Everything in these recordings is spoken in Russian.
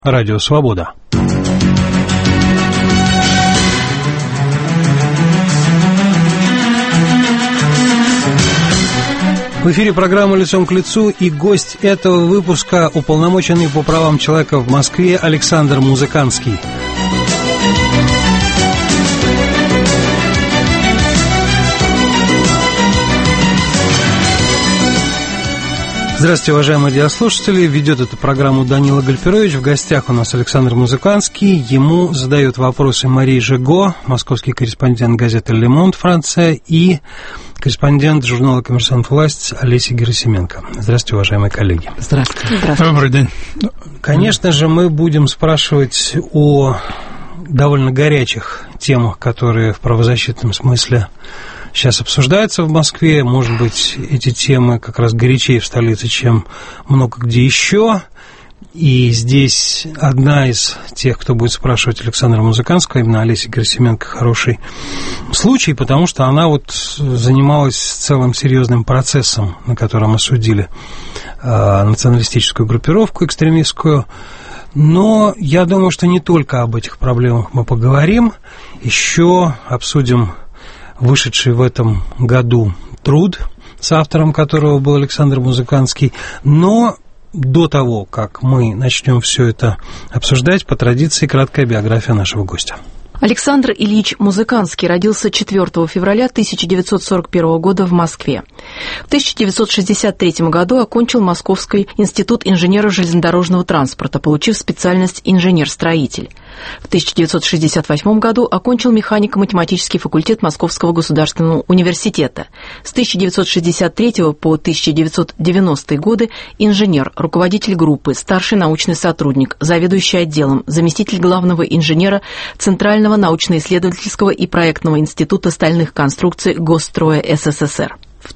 Радио Свобода. В эфире программа «Лицом к лицу», и гость этого выпуска – уполномоченный по правам человека в Москве Александр Музыканский. Здравствуйте, уважаемые радиослушатели. Ведет эту программу Данила Гальперович. В гостях у нас Александр Музыканский. Ему задают вопросы Мария Жиго, московский корреспондент газеты «Ле Монд», Франция, и корреспондент журнала «Коммерсант Власть» Олеся Герасименко. Здравствуйте, уважаемые коллеги. Здравствуйте. Здравствуйте. Добрый день. Конечно же, мы будем спрашивать о довольно горячих темах, которые в правозащитном смысле сейчас обсуждаются в Москве. Может быть, эти темы как раз горячее в столице, чем много где еще. И здесь одна из тех, кто будет спрашивать Александра Музыканского, именно Олеся Герасименко, хороший случай, потому что она вот занималась целым серьезным процессом, на котором осудили националистическую группировку экстремистскую. Но я думаю, что не только об этих проблемах мы поговорим, еще обсудим вышедший в этом году труд, с автором которого был Александр Музыканский. Но до того, как мы начнем все это обсуждать, по традиции краткая биография нашего гостя. Александр Ильич Музыканский родился 4 февраля 1941 года в Москве. В 1963 году окончил Московский институт инженеров железнодорожного транспорта, получив специальность инженер-строитель. В 1968 году окончил механико-математический факультет Московского государственного университета. С 1963 по 1990 годы инженер, руководитель группы, старший научный сотрудник, заведующий отделом, заместитель главного инженера Центрального научно-исследовательского и проектного института стальных конструкций Госстроя СССР. В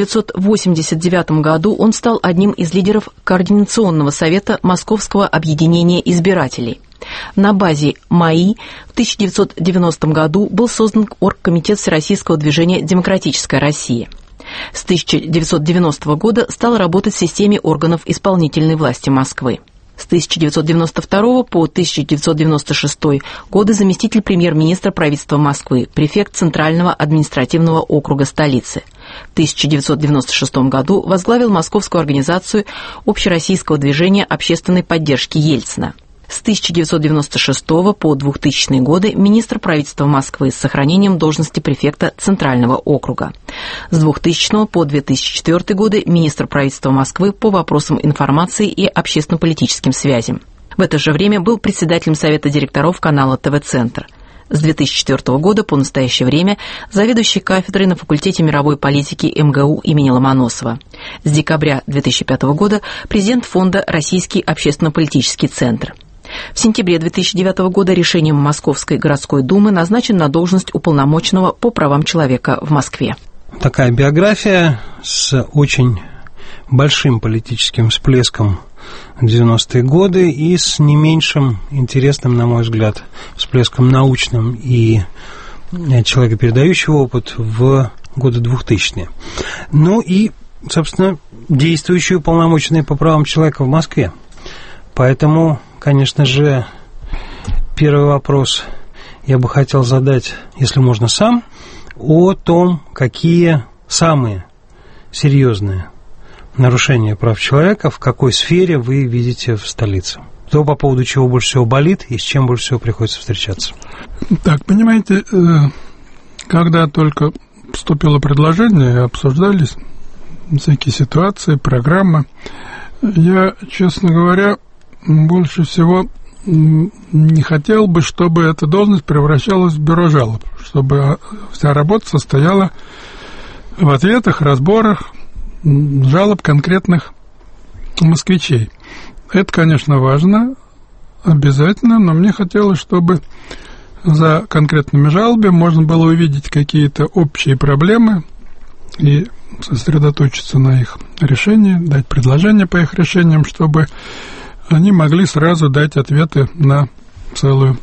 1989 году он стал одним из лидеров Координационного совета Московского объединения избирателей. На базе МАИ в 1990 году был создан Оргкомитет Всероссийского движения «Демократическая Россия». С 1990 года стал работать в системе органов исполнительной власти Москвы. С 1992 по 1996 годы заместитель премьер-министра правительства Москвы, префект Центрального административного округа столицы. В 1996 году возглавил московскую организацию Общероссийского движения общественной поддержки Ельцина. С 1996 по 2000 годы министр правительства Москвы с сохранением должности префекта Центрального округа. С 2000 по 2004 годы министр правительства Москвы по вопросам информации и общественно-политическим связям. В это же время был председателем Совета директоров канала ТВ-Центр. С 2004 года по настоящее время заведующий кафедрой на факультете мировой политики МГУ имени Ломоносова. С декабря 2005 года президент фонда «Российский общественно-политический центр». В сентябре 2009 года решением Московской городской думы назначен на должность уполномоченного по правам человека в Москве. Такая биография с очень большим политическим всплеском в 90-е годы и с не меньшим интересным, на мой взгляд, всплеском научным и человекопередающего опыт в годы 2000-е. Ну и, собственно, действующий уполномоченный по правам человека в Москве. Поэтому, конечно же, первый вопрос я бы хотел задать, если можно сам, о том, какие самые серьезные нарушения прав человека, в какой сфере вы видите в столице. То, по поводу чего больше всего болит и с чем больше всего приходится встречаться. Так, понимаете, когда только поступило предложение, обсуждались всякие ситуации, программы, я, честно говоря, больше всего не хотел бы, чтобы эта должность превращалась в бюро жалоб, чтобы вся работа состояла в ответах, разборах жалоб конкретных москвичей. Это, конечно, важно, обязательно, но мне хотелось, чтобы за конкретными жалобами можно было увидеть какие-то общие проблемы и сосредоточиться на их решении, дать предложения по их решениям, чтобы они могли сразу дать ответы на целую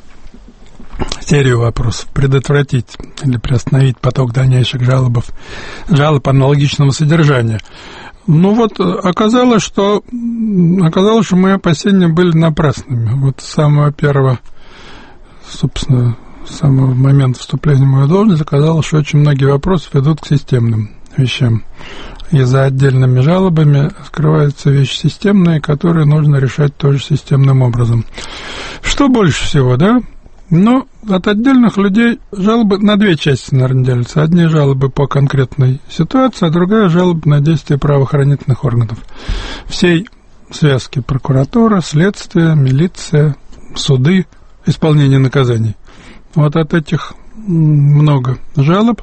серию вопросов, предотвратить или приостановить поток дальнейших жалоб аналогичного содержания. Ну вот, оказалось, что мои опасения были напрасными. Вот с самого первого, собственно, с самого момента вступления в мою должность оказалось, что очень многие вопросы ведут к системным вещам. И за отдельными жалобами скрываются вещи системные, которые нужно решать тоже системным образом. Что больше всего, да? Но от отдельных людей жалобы на две части, наверное, делятся. Одни жалобы по конкретной ситуации, а другая жалоба на действия правоохранительных органов. Всей связки прокуратура, следствие, милиция, суды, исполнение наказаний. Вот от этих много жалоб.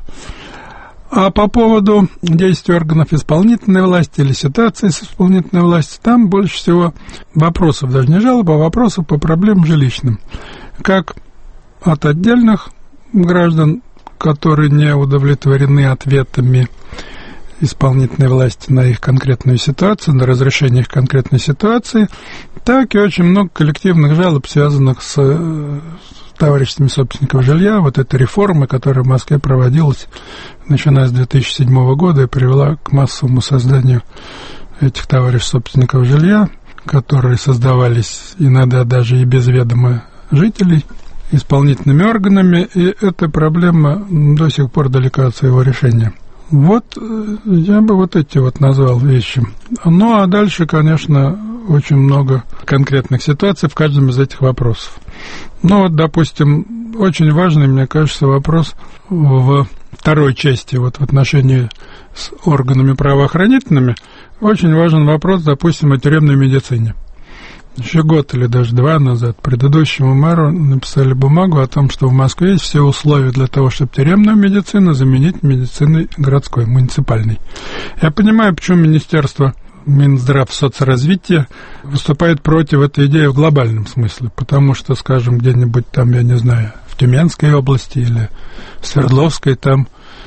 А по поводу действий органов исполнительной власти или ситуации с исполнительной властью, там больше всего вопросов, даже не жалоб, а вопросов по проблемам жилищным. Как от отдельных граждан, которые не удовлетворены ответами исполнительной власти на их конкретную ситуацию, на разрешение их конкретной ситуации, так и очень много коллективных жалоб, связанных с товариществами собственников жилья. Вот эта реформа, которая в Москве проводилась, начиная с 2007 года, и привела к массовому созданию этих товариществ собственников жилья, которые создавались иногда даже и без ведома жителей, исполнительными органами, и эта проблема до сих пор далека от своего решения. Вот я бы вот эти вот назвал вещи. Ну, а дальше, конечно, очень много конкретных ситуаций в каждом из этих вопросов. Ну, вот, допустим, очень важный, мне кажется, вопрос во второй части, вот в отношении с органами правоохранительными, очень важен вопрос, допустим, о тюремной медицине. Еще год или даже два назад предыдущему мэру написали бумагу о том, что в Москве есть все условия для того, чтобы тюремную медицину заменить медициной городской, муниципальной. Я понимаю, почему Министерство Минздрав соцразвития выступает против этой идеи в глобальном смысле, потому что, скажем, где-нибудь там, я не знаю, в Тюменской области или в Свердловской, там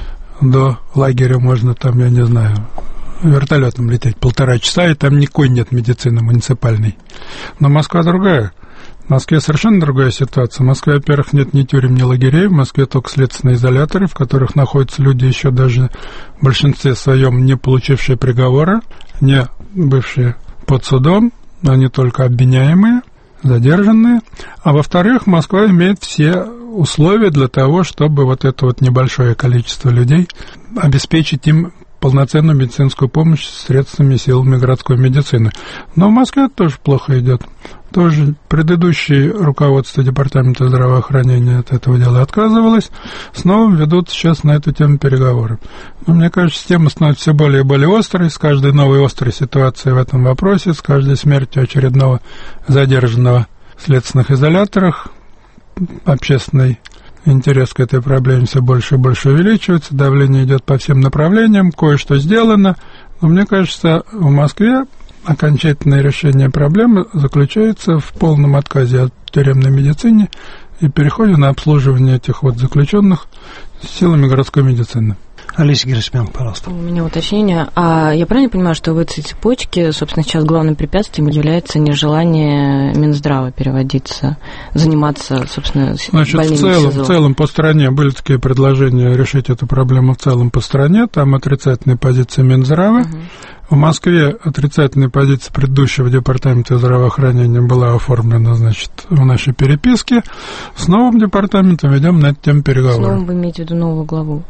до лагеря можно, там, я не знаю, вертолетом лететь 1,5 часа, и там никакой нет медицины муниципальной. Но Москва другая. В Москве совершенно другая ситуация. В Москве, во-первых, нет ни тюрем, ни лагерей. В Москве только следственные изоляторы, в которых находятся люди, еще даже в большинстве своем не получившие приговора, не бывшие под судом, они только обвиняемые, задержанные. А во-вторых, Москва имеет все условия для того, чтобы вот это вот небольшое количество людей обеспечить им полноценную медицинскую помощь средствами и силами городской медицины. Но в Москве это тоже плохо идет. Тоже предыдущее руководство Департамента здравоохранения от этого дела отказывалось. Снова ведут сейчас на эту тему переговоры. Но мне кажется, тема становится все более и более острой. С каждой новой острой ситуацией в этом вопросе, с каждой смертью очередного задержанного в следственных изоляторах, общественный интерес к этой проблеме все больше и больше увеличивается, давление идет по всем направлениям, кое-что сделано, но мне кажется, в Москве окончательное решение проблемы заключается в полном отказе от тюремной медицины и переходе на обслуживание этих вот заключенных силами городской медицины. Олеся Герасименко, пожалуйста. У меня уточнение. А я правильно понимаю, что в этой цепочке, собственно, сейчас главным препятствием является нежелание Минздрава переводиться, заниматься, собственно, больными СИЗО? В целом по стране были такие предложения решить эту проблему в целом по стране. Там отрицательная позиция Минздрава. Угу. В Москве отрицательная позиция предыдущего департамента здравоохранения была оформлена, значит, в нашей переписке. С новым департаментом ведем на эту тему переговоры. С новым вы имеете в виду новую главу?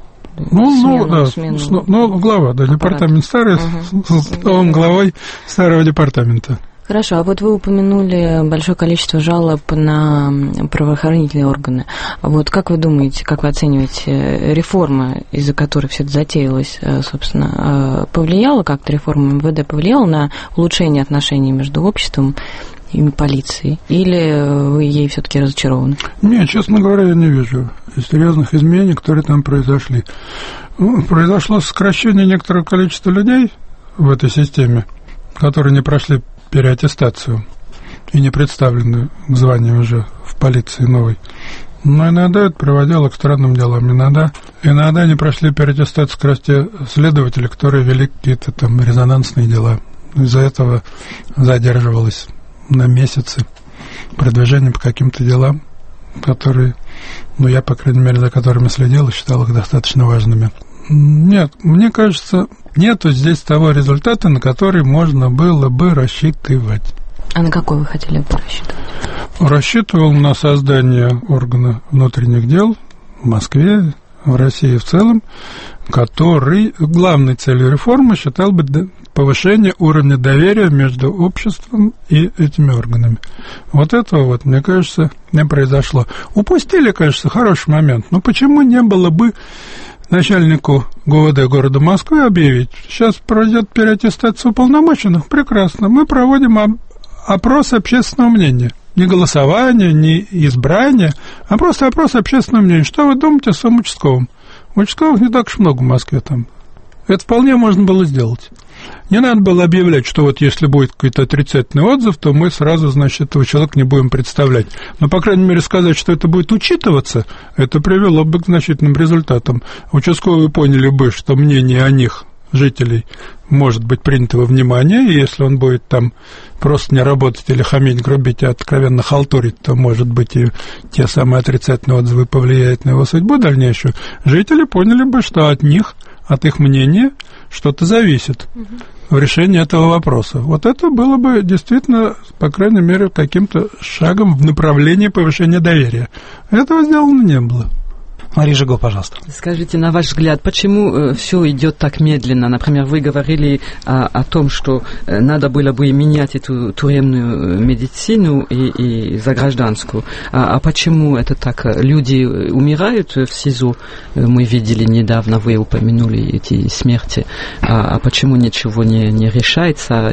Глава, да, департамент старый, с новым главой старого департамента. Хорошо, а вот вы упомянули большое количество жалоб на правоохранительные органы. Вот как вы думаете, как вы оцениваете, реформа, из-за которой все это затеялось, собственно, повлияла как-то, реформа МВД повлияла на улучшение отношений между обществом и полицией? Или вы ей все-таки разочарованы? Нет, честно говоря, я не вижу серьезных изменений, которые там произошли. Произошло сокращение некоторого количества людей в этой системе, которые не прошли переаттестацию и не представлены к званию уже в полиции новой. Но иногда это приводило к странным делам. Иногда не прошли переаттестацию как раз те следователи, которые вели какие-то там резонансные дела. Из-за этого задерживалось на месяцы продвижение по каким-то делам, которые, я, по крайней мере, за которыми следил и считал их достаточно важными. Нет, мне кажется, нету здесь того результата, на который можно было бы рассчитывать. А на какой вы хотели бы рассчитывать? Рассчитывал на создание органа внутренних дел в Москве, в России в целом, который главной целью реформы считал бы повышение уровня доверия между обществом и этими органами. Вот этого, вот, мне кажется, не произошло. Упустили, конечно, хороший момент, но почему не было бы начальнику ГУВД города Москвы объявить: сейчас пройдет переаттестация уполномоченных, прекрасно, мы проводим опрос общественного мнения. Не голосование, не избрание, а просто опрос общественного мнения. Что вы думаете о своем участковом? Участковых не так уж много в Москве там. Это вполне можно было сделать. Не надо было объявлять, что вот если будет какой-то отрицательный отзыв, то мы сразу, значит, этого человека не будем представлять. Но, по крайней мере, сказать, что это будет учитываться, это привело бы к значительным результатам. Участковые поняли бы, что мнение о них, жителей, может быть принято во внимание, и если он будет там просто не работать или хамить, грубить, а откровенно халтурить, то, может быть, и те самые отрицательные отзывы повлияют на его судьбу дальнейшую. Жители поняли бы, что от них, от их мнения что-то зависит в решении этого вопроса. Вот это было бы действительно, по крайней мере, каким-то шагом в направлении повышения доверия. Этого сделано не было. Мария Жиго, пожалуйста. Скажите, на ваш взгляд, почему все идет так медленно? Например, вы говорили о том, что надо было бы менять эту тюремную медицину и за гражданскую. А почему это так? Люди умирают в СИЗО? Мы видели недавно, вы упомянули эти смерти. А почему ничего не решается?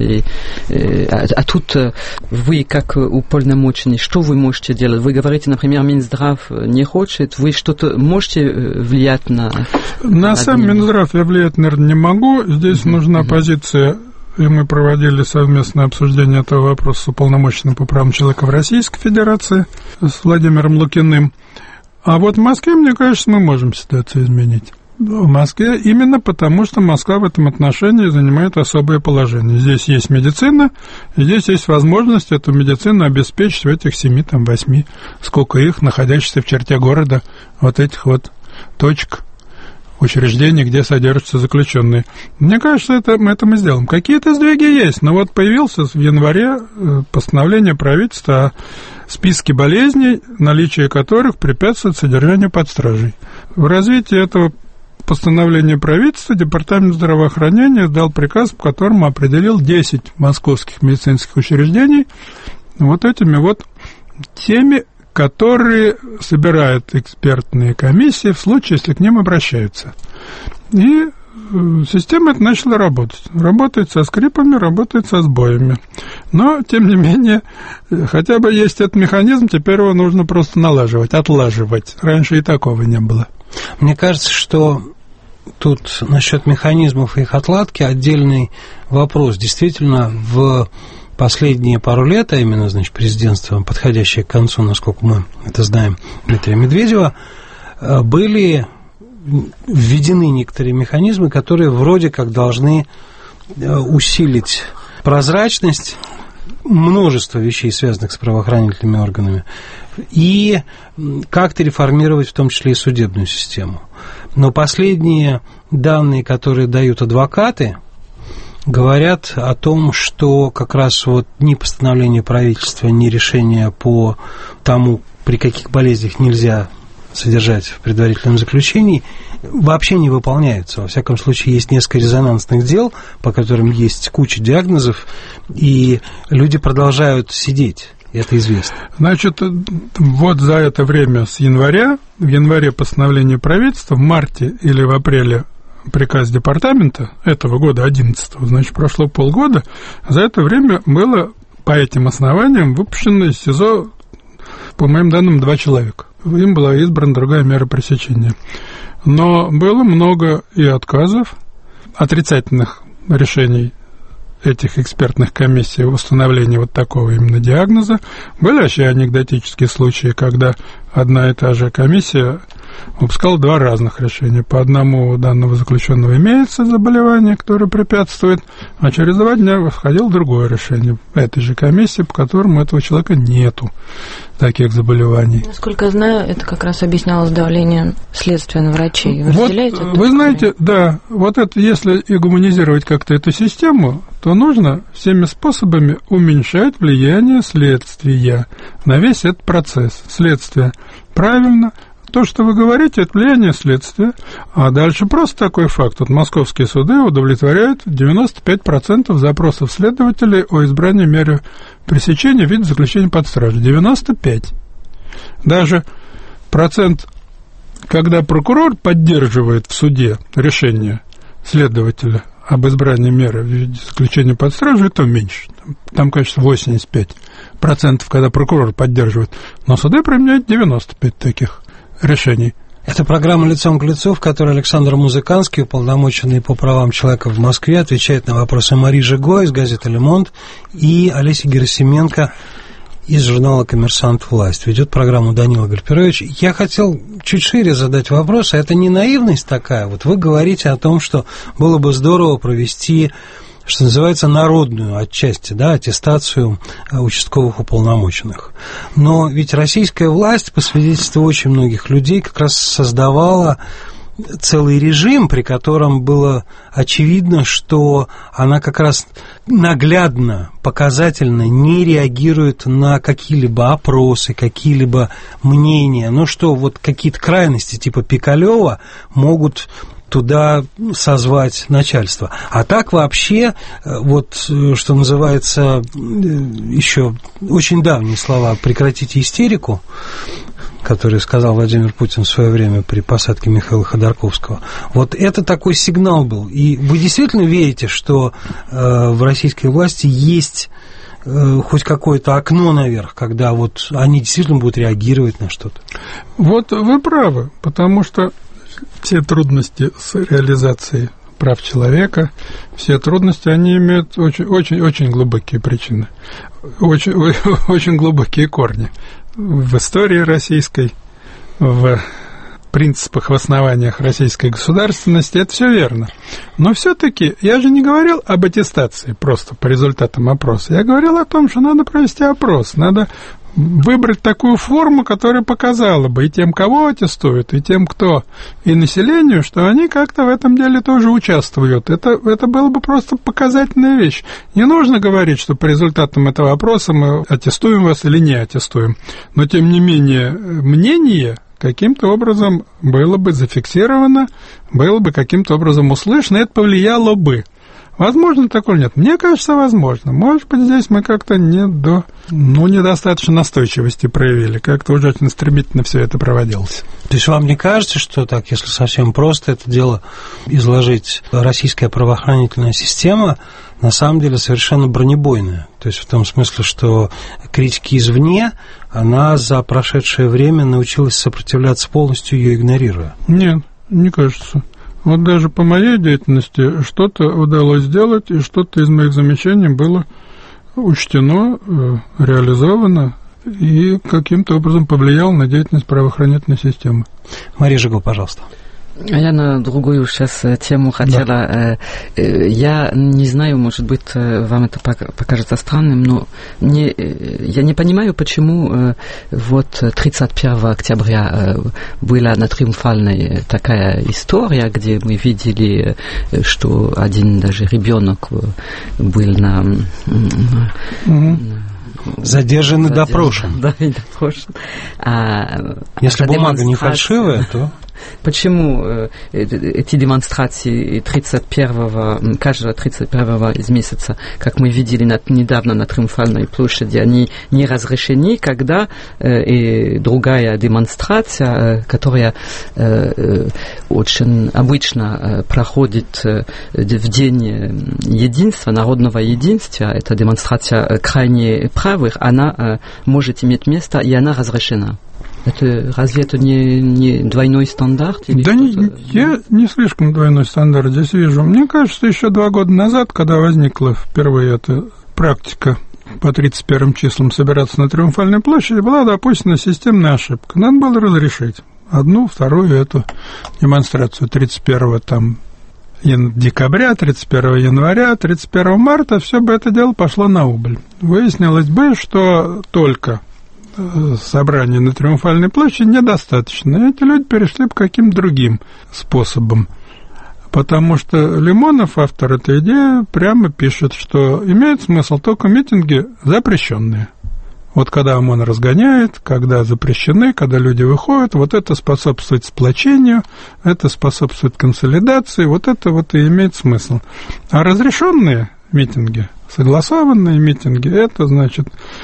А тут вы, как уполномоченный, что вы можете делать? Вы говорите, например, Минздрав не хочет, вы что-то можете влиять на... На сам Минздрав я влиять, наверное, не могу. Здесь нужна позиция, и мы проводили совместное обсуждение этого вопроса с уполномоченным по правам человека в Российской Федерации, с Владимиром Лукиным. А вот в Москве, мне кажется, мы можем ситуацию изменить. В Москве именно потому, что Москва в этом отношении занимает особое положение. Здесь есть медицина, и здесь есть возможность эту медицину обеспечить в этих 7-8, сколько их, находящихся в черте города, вот этих вот точек, учреждений, где содержатся заключенные. Мне кажется, это мы сделаем. Какие-то сдвиги есть, но вот появился в январе постановление правительства о списке болезней, наличие которых препятствует содержанию под стражей. В развитии этого постановление правительства Департамент здравоохранения дал приказ, по которому определил 10 московских медицинских учреждений вот этими вот теми, которые собирают экспертные комиссии в случае, если к ним обращаются. И система эта начала работать. Работает со скрипами, работает со сбоями. Но, тем не менее, хотя бы есть этот механизм, теперь его нужно просто налаживать, отлаживать. Раньше и такого не было. Мне кажется, что тут насчет механизмов и их отладки отдельный вопрос. Действительно, в последние пару лет, а именно, значит, президентство, подходящее к концу, насколько мы это знаем, Дмитрия Медведева, были введены некоторые механизмы, которые вроде как должны усилить прозрачность, множество вещей, связанных с правоохранительными органами, и как-то реформировать в том числе и судебную систему. Но последние данные, которые дают адвокаты, говорят о том, что как раз вот ни постановление правительства, ни решение по тому, при каких болезнях нельзя содержать в предварительном заключении, вообще не выполняются. Во всяком случае, есть несколько резонансных дел, по которым есть куча диагнозов, и люди продолжают сидеть. Это известно. Значит, вот за это время с января, в январе постановление правительства, в марте или в апреле приказ департамента этого года, 11-го, значит, прошло полгода, за это время было по этим основаниям выпущено из СИЗО, по моим данным, 2 человека. Им была избрана другая мера пресечения. Но было много и отказов, отрицательных решений этих экспертных комиссий в установлении вот такого именно диагноза. Были вообще анекдотические случаи, когда одна и та же комиссия выпускал 2 разных решения. По одному у данного заключенного имеется заболевание, которое препятствует, а через 2 дня выходило другое решение этой же комиссии, по которому у этого человека нету таких заболеваний. Насколько я знаю, это как раз объяснялось давлением следствия на врачей. Вы разделяете это? Вы знаете, да, вот это, если и гуманизировать как-то эту систему, то нужно всеми способами уменьшать влияние следствия на весь этот процесс. Следствие. Правильно. То, что вы говорите, это влияние следствия. А дальше просто такой факт. Вот московские суды удовлетворяют 95% запросов следователей о избрании меры пресечения в виде заключения под стражу. 95%. Даже процент, когда прокурор поддерживает в суде решение следователя об избрании меры в виде заключения под стражу, это меньше. Там, конечно, 85%, когда прокурор поддерживает. Но суды применяют 95 таких решений. Это программа «Лицом к лицу», в которой Александр Музыканский, уполномоченный по правам человека в Москве, отвечает на вопросы Мари Жиго из газеты «Ле Монд» и Олеси Герасименко из журнала «Коммерсант. Власть». Ведет программу Данила Гальперович. Я хотел чуть шире задать вопрос, а это не наивность такая? Вот вы говорите о том, что было бы здорово провести, что называется, народную отчасти, да, аттестацию участковых уполномоченных. Но ведь российская власть, по свидетельству очень многих людей, как раз создавала целый режим, при котором было очевидно, что она как раз наглядно, показательно не реагирует на какие-либо опросы, какие-либо мнения. Ну что, вот какие-то крайности типа Пикалева могут туда созвать начальство. А так вообще, вот, что называется, еще очень давние слова «прекратите истерику», который сказал Владимир Путин в свое время при посадке Михаила Ходорковского. Вот это такой сигнал был. И вы действительно верите, что в российской власти есть хоть какое-то окно наверх, когда вот они действительно будут реагировать на что-то? Вот вы правы, потому что все трудности с реализацией прав человека, все трудности, они имеют очень глубокие причины, очень глубокие корни в истории российской, в принципах, в основаниях российской государственности. Это все верно. Но все-таки я же не говорил об аттестации просто по результатам опроса. Я говорил о том, что надо провести опрос, надо выбрать такую форму, которая показала бы и тем, кого аттестуют, и тем, кто, и населению, что они как-то в этом деле тоже участвуют. Это было бы просто показательная вещь. Не нужно говорить, что по результатам этого опроса мы аттестуем вас или не аттестуем. Но, тем не менее, мнение каким-то образом было бы зафиксировано, было бы каким-то образом услышано, и это повлияло бы. Возможно такое нет? Мне кажется, возможно. Может быть, здесь мы как-то недостаточно настойчивости проявили. Как-то уже очень стремительно все это проводилось. То есть вам не кажется, что так, если совсем просто это дело изложить, российская правоохранительная система на самом деле совершенно бронебойная? То есть в том смысле, что критики извне, она за прошедшее время научилась сопротивляться полностью, ее игнорируя? Нет, не кажется. Вот даже по моей деятельности что-то удалось сделать, и что-то из моих замечаний было учтено, реализовано и каким-то образом повлияло на деятельность правоохранительной системы. Мария Жиго, пожалуйста. Я на другую сейчас тему хотела. Да. Я не знаю, может быть, вам это покажется странным, но я не понимаю, почему вот 31 октября была на Триумфальной такая история, где мы видели, что один даже ребенок был задержан и допрошен. Да, и допрошен. Если бумага не фальшивая, то... Почему эти демонстрации каждого 31 из месяца, как мы видели недавно на Триумфальной площади, они не разрешены, когда другая демонстрация, которая очень обычно проходит в день единства, народного единства, эта демонстрация крайне правых, она может иметь место, и она разрешена. Разве это не двойной стандарт? Или да я не слишком двойной стандарт здесь вижу. Мне кажется, еще 2 года назад, когда возникла впервые эта практика по 31 числам собираться на Триумфальной площади, была допущена системная ошибка. Надо было разрешить. одну, вторую эту демонстрацию 31 там декабря, 31 января, 31 марта, все бы это дело пошло на убыль. Выяснилось бы, что только собрание на Триумфальной площади недостаточно. И эти люди перешли бы к каким-то другим способам. Потому что Лимонов, автор этой идеи, прямо пишет, что имеет смысл только митинги запрещенные. Вот когда ОМОН разгоняет, когда запрещены, когда люди выходят, вот это способствует сплочению, это способствует консолидации, вот это вот и имеет смысл. А разрешенные митинги, согласованные митинги, это значит,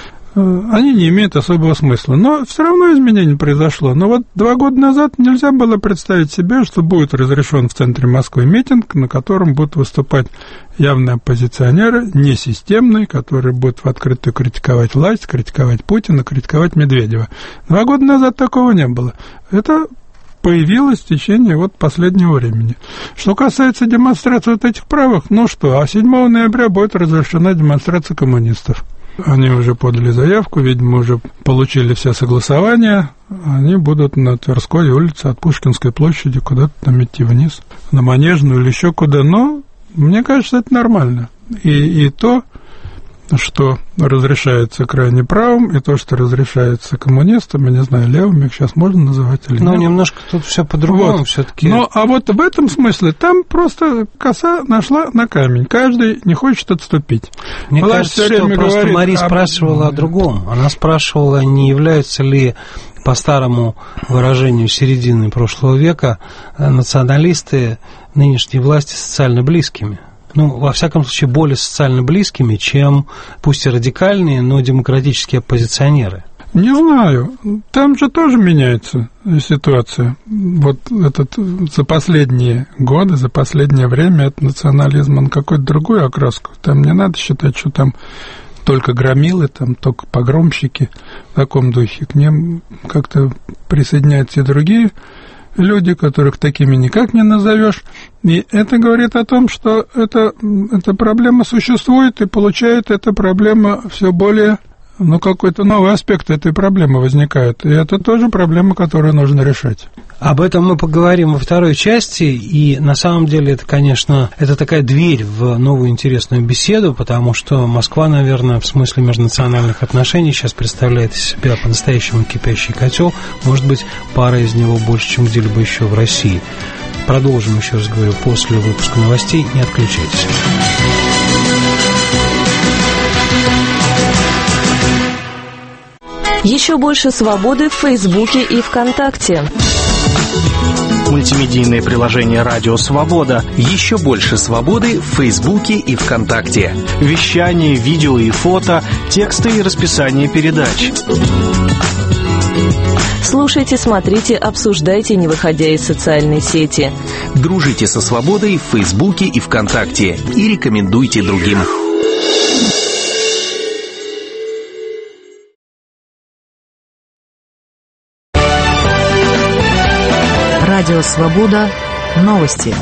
они не имеют особого смысла. Но все равно изменений произошло. Но вот 2 года назад нельзя было представить себе, что будет разрешен в центре Москвы митинг, на котором будут выступать явные оппозиционеры, несистемные, которые будут в открытую критиковать власть, критиковать Путина, критиковать Медведева. 2 года назад такого не было. Это появилось в течение вот последнего времени. Что касается демонстрации вот этих правых, ну что, а 7 ноября будет разрешена демонстрация коммунистов. Они уже подали заявку, видимо, уже получили все согласования. Они будут на Тверской улице от Пушкинской площади куда-то там идти вниз, на Манежную или еще куда. Но мне кажется, это нормально. И то, что разрешается крайне правым, и то, что разрешается коммунистам, я не знаю, левыми их сейчас можно называть или нет. Ну, немножко тут все по-другому вот. Все-таки. Ну, а вот в этом смысле там просто коса нашла на камень. Каждый не хочет отступить. Мне кажется, что просто Мария спрашивала о другом. Она спрашивала, не являются ли, по старому выражению середины прошлого века, националисты нынешней власти социально близкими. Ну, во всяком случае, более социально близкими, чем, пусть и радикальные, но демократические оппозиционеры. Не знаю. Там же тоже меняется ситуация. Вот этот за последние годы, за последнее время этот национализм, он какую-то другую окраску. Там не надо считать, что там только громилы, там только погромщики в таком духе. К ним как-то присоединяются и другие люди, которых такими никак не назовешь. И это говорит о том, что эта проблема существует, и получает эта проблема все более, какой-то новый аспект этой проблемы возникает. И это тоже проблема, которую нужно решать. Об этом мы поговорим во второй части, и на самом деле это, конечно, это такая дверь в новую интересную беседу, потому что Москва, наверное, в смысле межнациональных отношений сейчас представляет из себя по-настоящему кипящий котел, может быть, пара из него больше, чем где-либо еще в России. Продолжим, еще раз говорю, после выпуска новостей, не отключайтесь. Еще больше свободы в Фейсбуке и ВКонтакте. Мультимедийное приложение «Радио Свобода». Еще больше свободы в Фейсбуке и ВКонтакте. Вещание, видео и фото, тексты и расписание передач. Слушайте, смотрите, обсуждайте, не выходя из социальной сети. Дружите со свободой в Фейсбуке и ВКонтакте. И рекомендуйте другим. Радио «Свобода». Новости.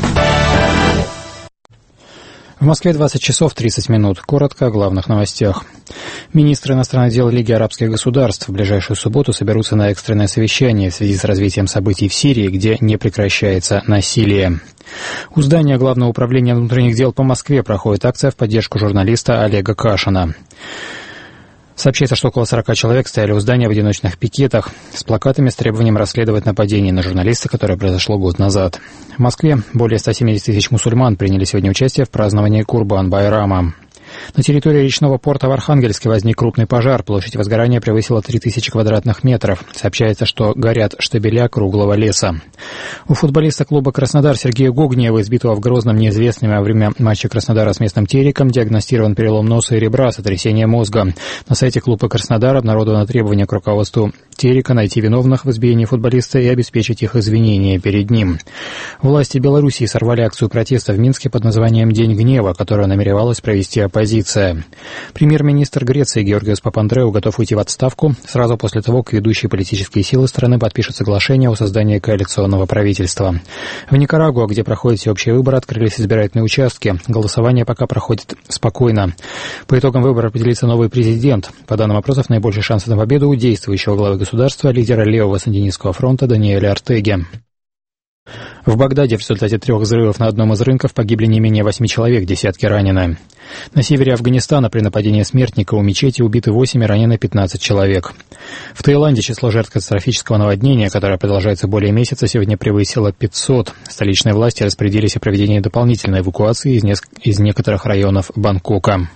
В Москве 20 часов 30 минут. Коротко о главных новостях. Министры иностранных дел Лиги арабских государств в ближайшую субботу соберутся на экстренное совещание в связи с развитием событий в Сирии, где не прекращается насилие. У здания Главного управления внутренних дел по Москве проходит акция в поддержку журналиста Олега Кашина. Сообщается, что около 40 человек стояли у здания в одиночных пикетах с плакатами с требованием расследовать нападение на журналиста, которое произошло год назад. В Москве более 170 тысяч мусульман приняли сегодня участие в праздновании Курбан-Байрама. На территории речного порта в Архангельске возник крупный пожар. Площадь возгорания превысила 3000 квадратных метров. Сообщается, что горят штабеля круглого леса. У футболиста клуба «Краснодар» Сергея Гогниева, избитого в Грозном неизвестными во время матча Краснодара с местным Тереком, диагностирован перелом носа и ребра, сотрясение мозга. На сайте клуба «Краснодар» обнародовано требование к руководству Терека найти виновных в избиении футболиста и обеспечить их извинения перед ним. Власти Белоруссии сорвали акцию протеста в Минске под названием «День гнева», которую намеревалась провести оппозиция. оппозиция. Премьер-министр Греции Георгиос Папандреу готов уйти в отставку сразу после того, как ведущие политические силы страны подпишут соглашение о создании коалиционного правительства. В Никарагуа, где проходят всеобщие выборы, открылись избирательные участки. Голосование пока проходит спокойно. По итогам выборов определится новый президент. По данным опросов, наибольшие шансы на победу у действующего главы государства, лидера левого сандинистского фронта Даниэля Ортеги. В Багдаде в результате 3 взрывов на одном из рынков погибли не менее 8 человек, десятки ранены. На севере Афганистана при нападении смертника у мечети убиты 8 и ранены 15 человек. В Таиланде число жертв катастрофического наводнения, которое продолжается более месяца, сегодня превысило 500. Столичные власти распорядились о проведении дополнительной эвакуации из некоторых районов Бангкока.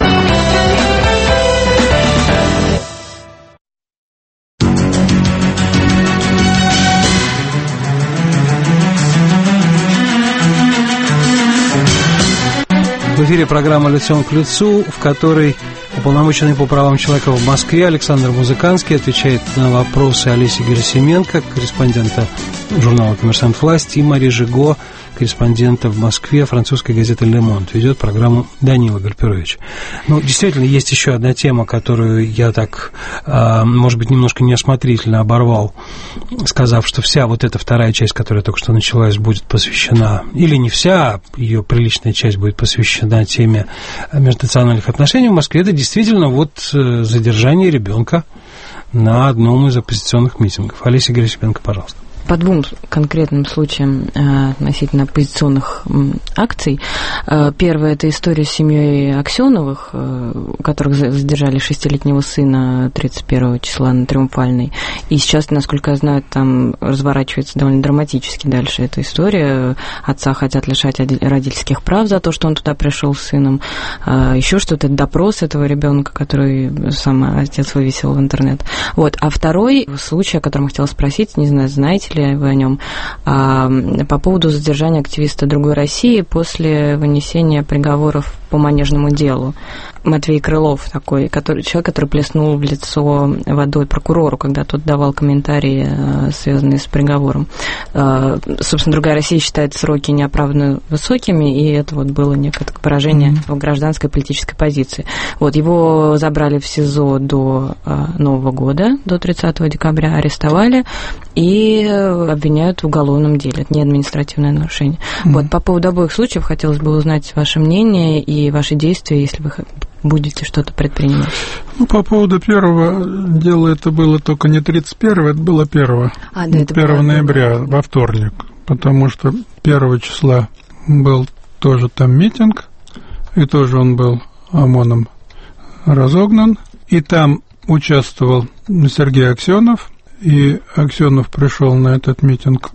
В эфире программа «Лицом к лицу», в которой уполномоченный по правам человека в Москве Александр Музыканский отвечает на вопросы Олеси Герасименко, корреспондента журнала «Коммерсант. Власть», и Мари Жиго, корреспондента в Москве французской газеты «Ле Монд». Ведет программу Данила Гальперович. Ну, действительно, есть еще одна тема, которую я так, может быть, немножко неосмотрительно оборвал, сказав, что вся вот эта вторая часть, которая только что началась, будет посвящена, или не вся, ее приличная часть будет посвящена теме межнациональных отношений в Москве. Это действительно вот задержание ребенка на одном из оппозиционных митингов. Олеся Герасименко, пожалуйста. По двум конкретным случаям относительно оппозиционных акций. Первое – это история с семьей Аксеновых, у которых задержали 6-летнего сына 31 числа на Триумфальной. И сейчас, насколько я знаю, там разворачивается довольно драматически дальше эта история. Отца хотят лишать родительских прав за то, что он туда пришел с сыном. Еще что-то, допрос этого ребенка, который сам отец вывесил в интернет. Вот. А второй случай, о котором я хотела спросить, не знаю, знаете ли вы о нем, по поводу задержания активиста «Другой России» после вынесения приговоров по манежному делу. Матвей Крылов, такой человек, который плеснул в лицо водой прокурору, когда тот давал комментарии, связанные с приговором. Собственно, «Другая Россия» считает сроки неоправданно высокими, и это вот было некое поражение в гражданской политической позиции. Вот, его забрали в СИЗО до Нового года, до 30 декабря, арестовали и обвиняют в уголовном деле. Это не административное нарушение. Вот, по поводу обоих случаев хотелось бы узнать ваше мнение и ваши действия, если вы будете что-то предпринимать. Ну, по поводу первого дела, это было только не 31-го, это было 1 ноября, во вторник, потому что 1 числа был тоже там митинг, и тоже он был ОМОНом разогнан, и там участвовал Сергей Аксенов, и Аксенов пришел на этот митинг,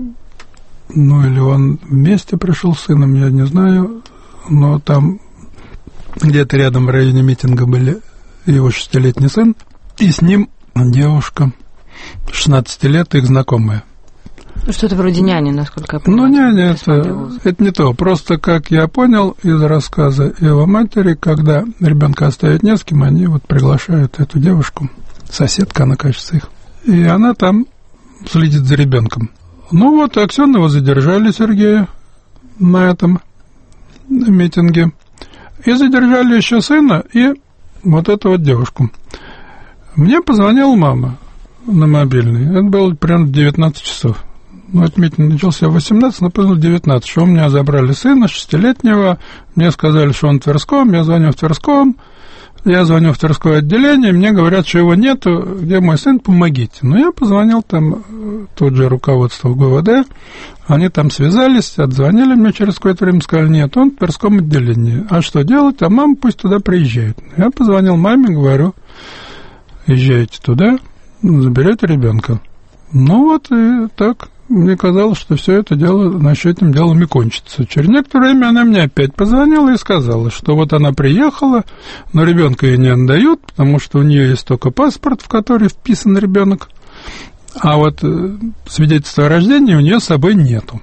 ну, или он вместе пришел с сыном, я не знаю, но там где-то рядом в районе митинга были его 6-летний сын, и с ним девушка 16 лет, их знакомая. Что-то вроде няни, насколько я понимаю. Ну, няня, это не то. Просто, как я понял из рассказа его матери, когда ребенка оставить не с кем, они вот приглашают эту девушку, соседка, она, кажется, их, и она там следит за ребенком. Ну вот, Аксенова задержали, Сергея, на этом митинге. И задержали еще сына и вот эту вот девушку. Мне позвонила мама на мобильный. Это было примерно 19 часов. Ну, этот митинг начался в 18, но поздно 19. Что у меня забрали сына 6-летнего. Мне сказали, что он в Тверском. Я звоню в Тверском. Я звоню в Тверское отделение. Мне говорят, что его нету. Где мой сын? Помогите. Ну, я позвонил там тут же руководство ГУВД. Они там связались, отзвонили мне через какое-то время, сказали, нет, он в Тверском отделении. А что делать? А мама пусть туда приезжает. Я позвонил маме, говорю, езжайте туда, заберете ребенка. Ну вот, и так мне казалось, что все это дело, значит, этим делом и кончится. Через некоторое время она мне опять позвонила и сказала, что вот она приехала, но ребенка ей не отдают, потому что у нее есть только паспорт, в который вписан ребенок. А вот свидетельства о рождении у нее с собой нету.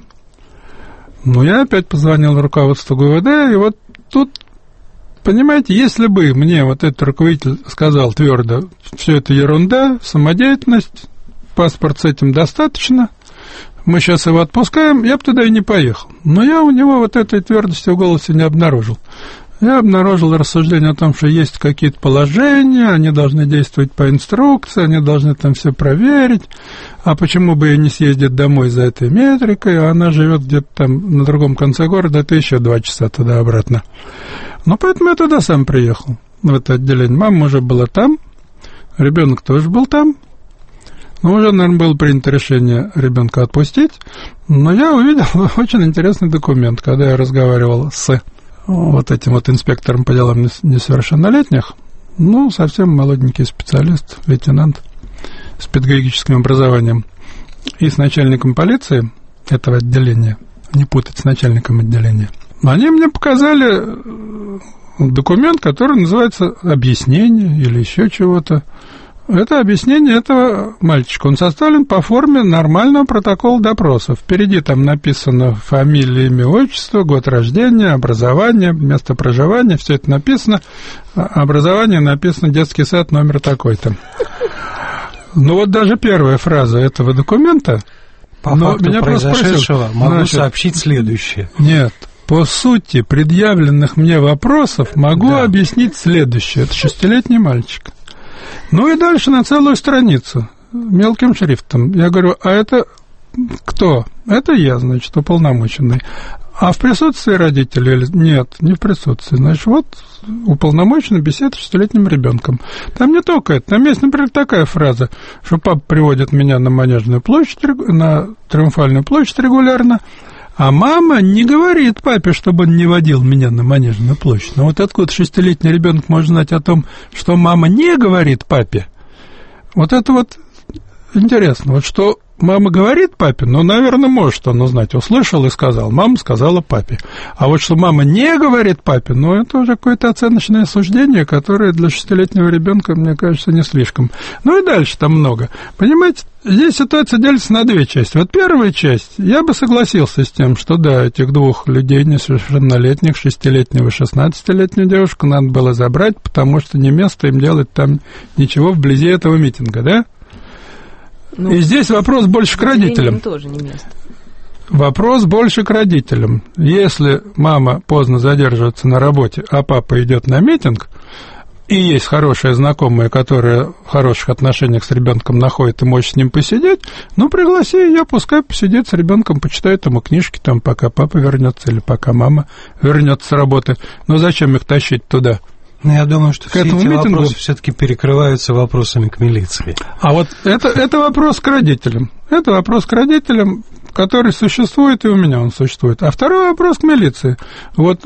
Ну, я опять позвонил руководству ГУВД, и вот тут, понимаете, если бы мне вот этот руководитель сказал твердо, все это ерунда, самодеятельность, паспорт с этим достаточно, мы сейчас его отпускаем, я бы туда и не поехал. Но я у него вот этой твердости в голосе не обнаружил. я обнаружил рассуждение о том, что есть какие-то положения, они должны действовать по инструкции, они должны там все проверить, а почему бы ей не съездить домой за этой метрикой, а она живет где-то там на другом конце города, это еще 2 часа туда-обратно. Ну, поэтому я туда сам приехал, в это отделение. Мама уже была там, ребенок тоже был там. Ну, уже, наверное, было принято решение ребенка отпустить, но я увидел очень интересный документ, когда я разговаривал с вот этим вот инспектором по делам несовершеннолетних, ну, совсем молоденький специалист, лейтенант с педагогическим образованием, и с начальником полиции этого отделения, не путать с начальником отделения. Они мне показали документ, который называется «Объяснение» или еще чего-то. Это объяснение этого мальчика. Он составлен по форме нормального протокола допроса. Впереди там написано фамилия, имя, отчество, год рождения, образование, место проживания. Все это написано. Образование написано детский сад номер такой-то. Ну вот даже первая фраза этого документа... По факту произошедшего могу сообщить следующее. Нет. По сути предъявленных мне вопросов могу объяснить следующее. Это 6-летний мальчик. Ну и дальше на целую страницу, мелким шрифтом. Я говорю, а это кто? Это я, значит, уполномоченный. А в присутствии родителей? Нет, не в присутствии. Значит, вот уполномоченный беседует с 6-летним ребенком. Там не только это. Там есть, например, такая фраза, что папа приводит меня на Манежную площадь, на Триумфальную площадь регулярно, а мама не говорит папе, чтобы он не водил меня на Манежную площадь. Но вот откуда 6-летний ребенок может знать о том, что мама не говорит папе? Вот это вот интересно. Вот что мама говорит папе, ну, наверное, может он узнать. Услышал и сказал. Мама сказала папе. А вот что мама не говорит папе, ну, это уже какое-то оценочное суждение, которое для 6-летнего ребенка, мне кажется, не слишком. Ну и дальше там много. Понимаете, здесь ситуация делится на 2 части. Вот первая часть, я бы согласился с тем, что да, этих 2 людей несовершеннолетних, 6-летнего и 16-летнюю девушку надо было забрать, потому что не место им делать там ничего вблизи этого митинга, да? Ну, и здесь вопрос больше к родителям. Тоже не место. Вопрос больше к родителям. Если мама поздно задерживается на работе, а папа идет на митинг, и есть хорошая знакомая, которая в хороших отношениях с ребенком находит и может с ним посидеть, ну, пригласи ее, пускай посидит с ребенком, почитает ему книжки, там, пока папа вернется или пока мама вернется с работы. Но зачем их тащить туда? Ну, я думаю, что все эти вопросы все-таки перекрываются вопросами к милиции. А вот это вопрос к родителям. Это вопрос к родителям, который существует, и у меня он существует. А второй вопрос к милиции. Вот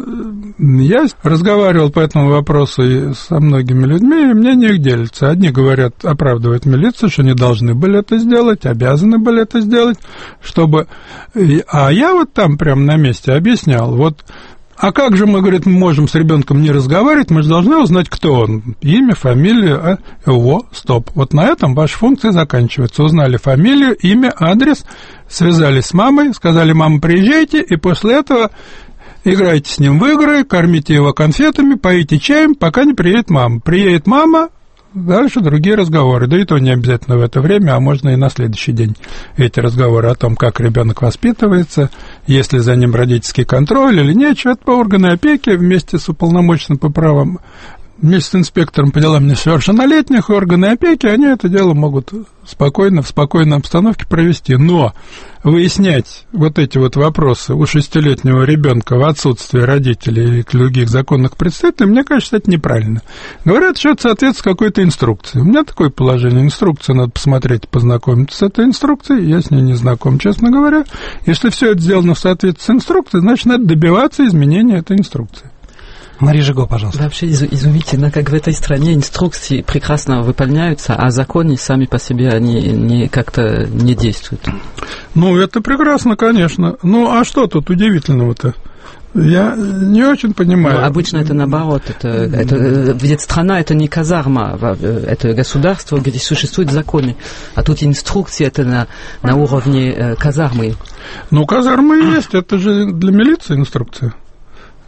я разговаривал по этому вопросу и со многими людьми, и мнения их делятся. Одни говорят, оправдывают милицию, что они должны были это сделать, обязаны были это сделать, чтобы... А я вот там прямо на месте объяснял, вот... А как же мы, говорит, мы можем с ребенком не разговаривать, мы же должны узнать, кто он. Имя, фамилия, стоп. Вот на этом ваша функция заканчивается. Узнали фамилию, имя, адрес, связались с мамой, сказали, мама, приезжайте, и после этого играйте с ним в игры, кормите его конфетами, поите чаем, пока не приедет мама. Приедет мама, дальше другие разговоры. Да и то не обязательно в это время, а можно и на следующий день. Эти разговоры о том, как ребенок воспитывается, есть ли за ним родительский контроль или нет, это по органу опеки вместе с уполномоченным по правам, вместе с инспектором по делам несовершеннолетних, органы опеки, они это дело могут спокойно, в спокойной обстановке провести. Но выяснять вот эти вот вопросы у 6-летнего ребенка в отсутствии родителей или других законных представителей, мне кажется, это неправильно. Говорят, что это соответствует какой-то инструкции. У меня такое положение. Инструкцию надо посмотреть, познакомиться с этой инструкцией. Я с ней не знаком, честно говоря. Если все это сделано в соответствии с инструкцией, значит, надо добиваться изменения этой инструкции. Мария Жиго, пожалуйста. Вообще изумительно, как в этой стране инструкции прекрасно выполняются, а законы сами по себе они как-то не действуют. Ну, это прекрасно, конечно. Ну, а что тут удивительного-то? Я не очень понимаю. Ну, обычно это наоборот. Ведь страна это не казарма, это государство, где существуют законы. А тут инструкции это на уровне казармы. Ну, казармы есть, это же для милиции инструкция.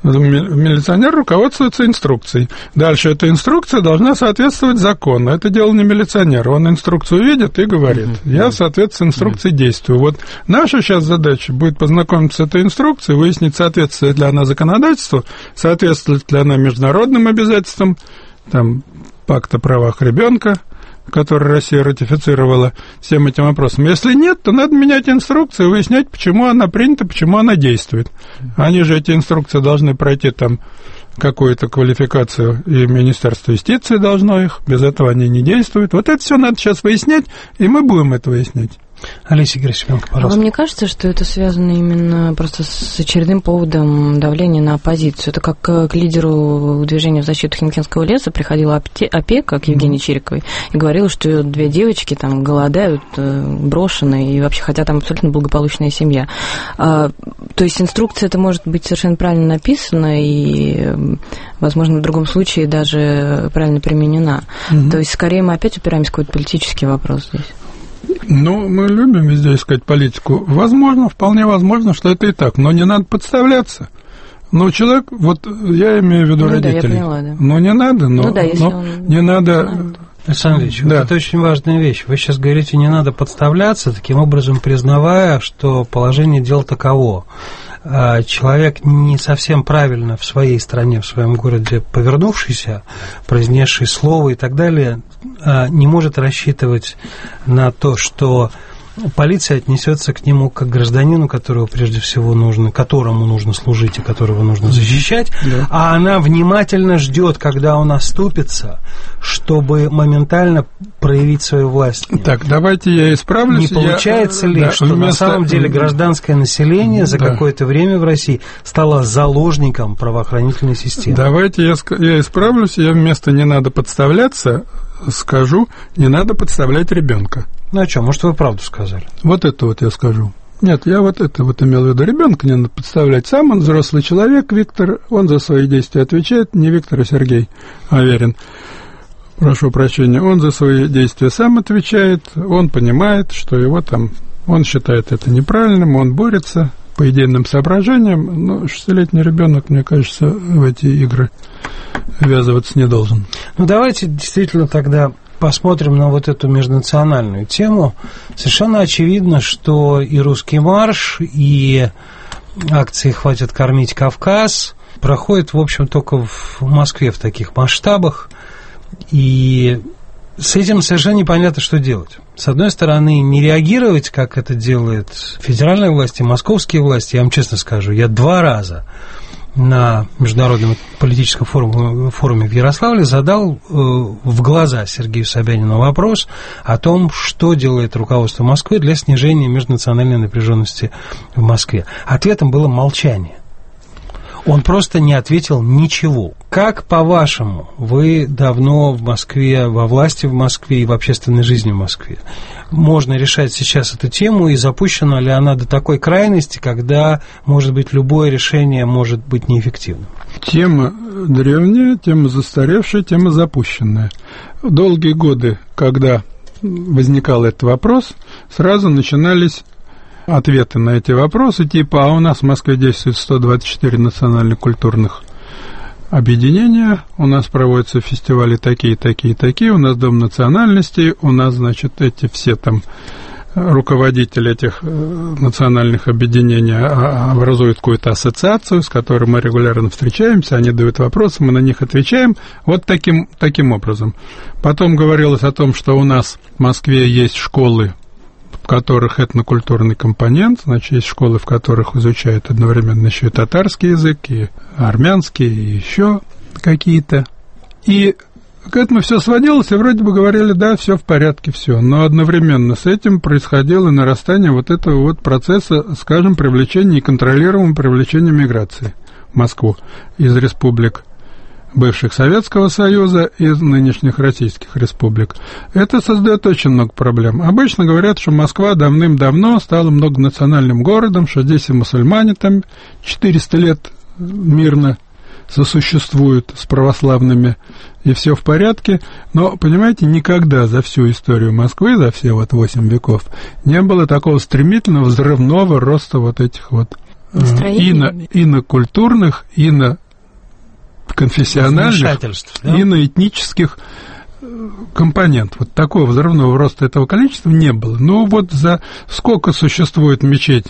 Милиционер руководствуется инструкцией. Дальше эта инструкция должна соответствовать закону. Это дело не милиционера. Он инструкцию видит и говорит: я в соответствии с инструкцией действую. Вот наша сейчас задача будет познакомиться с этой инструкцией, выяснить, соответствует ли она законодательству, соответствует ли она международным обязательствам, там, пакт о правах ребенка, который Россия ратифицировала, всем этим вопросам. Если нет, то надо менять инструкцию, выяснять, почему она принята, почему она действует. Они же, эти инструкции, должны пройти там какую-то квалификацию, и Министерство юстиции должно их, без этого они не действуют. Вот это все надо сейчас выяснять, и мы будем это выяснять. Олеся Герасименко, пожалуйста. А вам не кажется, что это связано именно просто с очередным поводом давления на оппозицию? Это как к лидеру движения в защиту Химкинского леса приходила опека к Евгении Чириковой и говорила, что 2 девочки там голодают, брошены, и вообще, хотя там абсолютно благополучная семья. То есть инструкция это может быть совершенно правильно написана и, возможно, в другом случае даже правильно применена. То есть, скорее, мы опять упираемся в какой-то политический вопрос здесь. Ну, мы любим везде искать политику. Возможно, вполне возможно, что это и так, но не надо подставляться. Но человек, вот я имею в виду родителей. Да, я поняла, да. Ну, не надо, но не надо... Александр Ильич, да. Вот это очень важная вещь. Вы сейчас говорите, не надо подставляться, таким образом признавая, что положение дел таково. Человек не совсем правильно в своей стране, в своем городе повернувшийся, произнесший слово и так далее, не может рассчитывать на то, что полиция отнесется к нему как к гражданину, которому прежде всего нужно служить и которого нужно защищать, а она внимательно ждет, когда он оступится, чтобы моментально проявить свою власть. Так, давайте я исправлюсь. Не получается ли, что на самом деле гражданское население за какое-то время в России стало заложником правоохранительной системы? Давайте я исправлюсь, я вместо «не надо подставляться» скажу: не надо подставлять ребенка. Ну а что, может, вы правду сказали? Вот это вот я скажу. Нет, я вот это вот имел в виду. Ребенка не надо подставлять. Сам он взрослый человек, Виктор, он за свои действия отвечает, не Виктор, а Сергей Аверин. Прошу прощения, он за свои действия сам отвечает, он понимает, что его там, он считает это неправильным, он борется по идейным соображениям, но 6-летний ребенок, мне кажется, в эти игры ввязываться не должен. Ну, давайте действительно тогда посмотрим на вот эту межнациональную тему. Совершенно очевидно, что и русский марш, и акции «Хватит кормить Кавказ» проходят, в общем, только в Москве в таких масштабах, и с этим совершенно непонятно, что делать. С одной стороны, не реагировать, как это делает федеральные власти, московские власти. Я вам честно скажу, я 2 раза на международном политическом форуме в Ярославле задал в глаза Сергею Собянину вопрос о том, что делает руководство Москвы для снижения межнациональной напряженности в Москве. Ответом было молчание. Он просто не ответил ничего. Как, по-вашему, вы давно в Москве, во власти в Москве и в общественной жизни в Москве, можно решать сейчас эту тему, и запущена ли она до такой крайности, когда, может быть, любое решение может быть неэффективным? Тема древняя, тема застаревшая, тема запущенная. Долгие годы, когда возникал этот вопрос, сразу начинались ответы на эти вопросы, типа: а у нас в Москве действует 124 национально-культурных объединения, у нас проводятся фестивали такие, такие, такие, у нас Дом национальностей, у нас, значит, эти все там руководители этих национальных объединений образуют какую-то ассоциацию, с которой мы регулярно встречаемся, они дают вопросы, мы на них отвечаем, вот таким образом. Потом говорилось о том, что у нас в Москве есть школы, в которых этнокультурный компонент, значит, есть школы, в которых изучают одновременно еще и татарский язык, и армянский, и еще какие-то. И к этому все сводилось, и вроде бы говорили: да, все в порядке, все. Но одновременно с этим происходило нарастание вот этого вот процесса, скажем, привлечения и контролируемого привлечения миграции в Москву из республик бывших Советского Союза и нынешних российских республик. Это создает очень много проблем. Обычно говорят, что Москва давным-давно стала многонациональным городом, что здесь и мусульмане там 400 лет мирно сосуществуют с православными, и все в порядке. Но, понимаете, никогда за всю историю Москвы, за все вот 8 веков, не было такого стремительного взрывного роста вот этих вот инокультурных, иноконфессиональных, да? иноэтнических компонент. Вот такого взрывного роста этого количества не было. Ну вот за сколько существует мечеть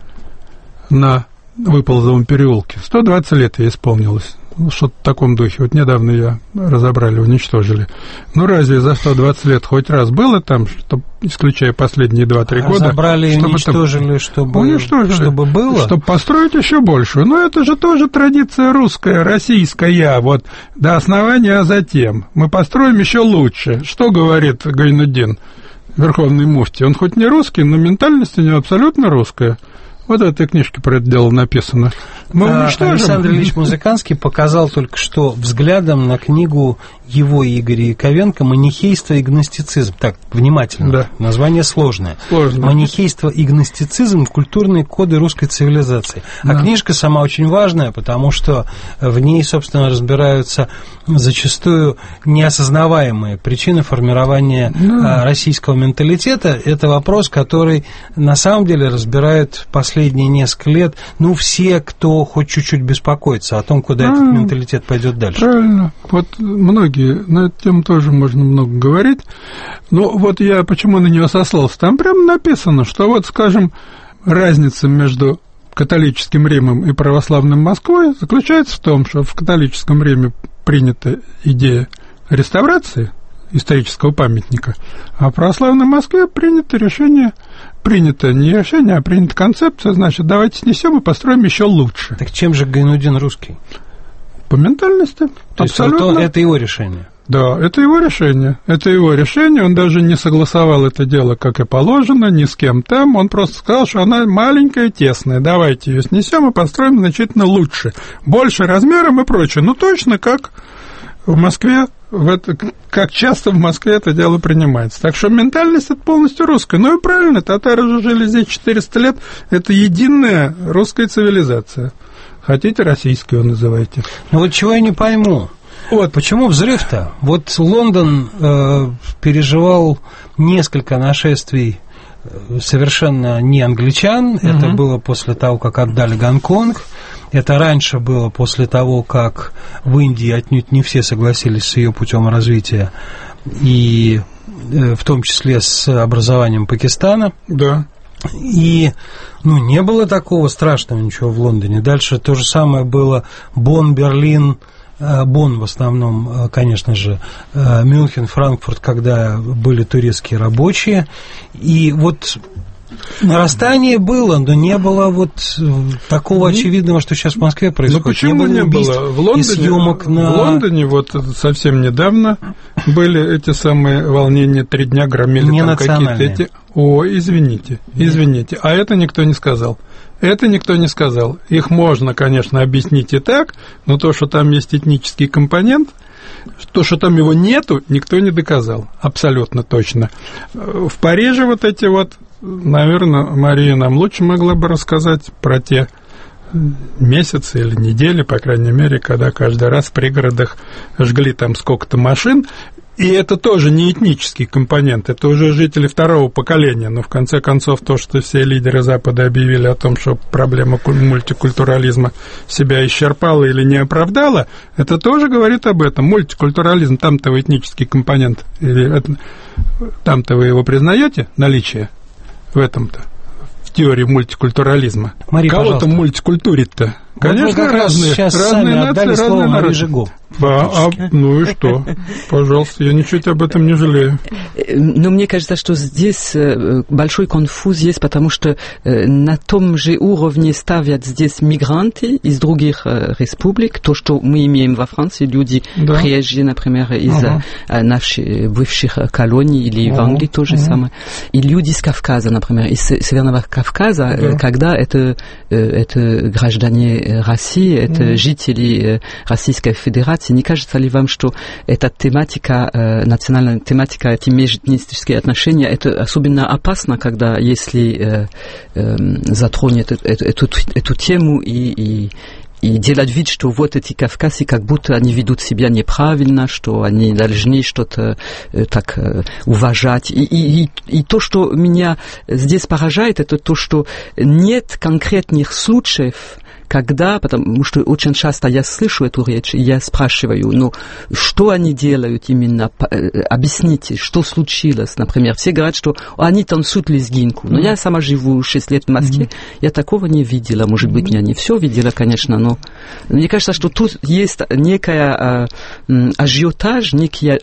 на Выползовом переулке? 120 лет ей исполнилось. Ну, что-то в таком духе. Вот недавно ее разобрали, уничтожили. Ну, разве за 120 лет хоть раз было там, что, исключая последние 2-3 года... Разобрали и уничтожили, чтобы было? Чтобы построить еще больше. Но это же тоже традиция русская, российская. Вот до основания, а затем. Мы построим еще лучше. Что говорит Гайнуддин, верховный муфти? Он хоть не русский, но ментальность у него абсолютно русская. Вот в этой книжке про это дело написано. Мы уничтожим. Александр Ильич Музыканский показал только что взглядом на книгу его Игоря Яковенко «Манихейство и гностицизм». Так, внимательно. Да. Название сложное. «Манихейство и гностицизм. Культурные коды русской цивилизации». А книжка сама очень важная, потому что в ней, собственно, разбираются зачастую неосознаваемые причины формирования российского менталитета. Это вопрос, который на самом деле разбирают последние несколько лет, все, кто хоть чуть-чуть беспокоится о том, куда этот менталитет пойдет дальше. Правильно. Вот многие, на эту тему тоже можно много говорить. Но вот я почему на нее сослался? Там прямо написано, что вот, скажем, разница между католическим Римом и православным Москвой заключается в том, что в католическом Риме принята идея реставрации исторического памятника, а в православной Москве принято не решение, а принята концепция, значит, давайте снесем и построим еще лучше. Так чем же Гайнуддин русский? По ментальности. То абсолютно. Есть это его решение? Да, это его решение. Это его решение. Он даже не согласовал это дело, как и положено, ни с кем там. Он просто сказал, что она маленькая, тесная. Давайте ее снесем и построим значительно лучше. Больше размером и прочее. Ну, точно как в Москве, как часто в Москве это дело принимается. Так что ментальность это полностью русская. Ну и правильно, татары же жили здесь 400 лет. Это единая русская цивилизация. Хотите, российскую называйте. Ну вот чего я не пойму. Вот почему взрыв-то? Вот Лондон переживал несколько нашествий совершенно не англичан. Это было после того, как отдали Гонконг. Это раньше было после того, как в Индии отнюдь не все согласились с ее путем развития, и в том числе с образованием Пакистана. Да. И не было такого страшного ничего в Лондоне. Дальше то же самое было Бонн, Берлин, Бонн в основном, конечно же, Мюнхен, Франкфурт, когда были турецкие рабочие. И вот нарастание было, но не было вот такого очевидного, что сейчас в Москве происходит. Ну почему не было? В Лондоне вот совсем недавно были эти самые волнения, 3 дня громили не там какие-то эти... извините. А это никто не сказал. Их можно, конечно, объяснить и так, но то, что там есть этнический компонент, то, что там его нету, никто не доказал. Абсолютно точно. В Париже вот эти вот, наверное, Мария нам лучше могла бы рассказать про те месяцы или недели, по крайней мере, когда каждый раз в пригородах жгли там сколько-то машин. И это тоже не этнический компонент, это уже жители второго поколения. Но в конце концов то, что все лидеры Запада объявили о том, что проблема мультикультурализма себя исчерпала или не оправдала, это тоже говорит об этом. Мультикультурализм, там-то вы этнический компонент, или там-то вы его признаете, наличие в этом-то, в теории мультикультурализма. Мария, кого-то мультикультурить-то? Конечно, вот разные нации, разные народы. Ну и что? Пожалуйста, я ничуть об этом не жалею. Но мне кажется, что здесь большой конфуз есть, потому что на том же уровне ставят здесь мигранты из других республик, то, что мы имеем во Франции, люди приезжие, например, из наших бывших колоний, или в Англии то же самое, и люди с Кавказа, например, из Северного Кавказа, когда это граждане России, это жители Российской Федерации. Не кажется ли вам, что эта тематика, национальная тематика, эти межэтнические отношения, это особенно опасно, когда если затронет эту тему и и делать вид, что вот эти кавказцы, как будто они ведут себя неправильно, что они должны что-то так уважать. И то, что меня здесь поражает, это то, что нет конкретных случаев, когда, потому что очень часто я слышу эту речь, и я спрашиваю, ну, что они делают именно, объясните, что случилось, например. Все говорят, что они танцуют лезгинку. Но я сама живу 6 лет в Москве, я такого не видела. Может быть, я не все видела, конечно, но мне кажется, что тут есть некий ажиотаж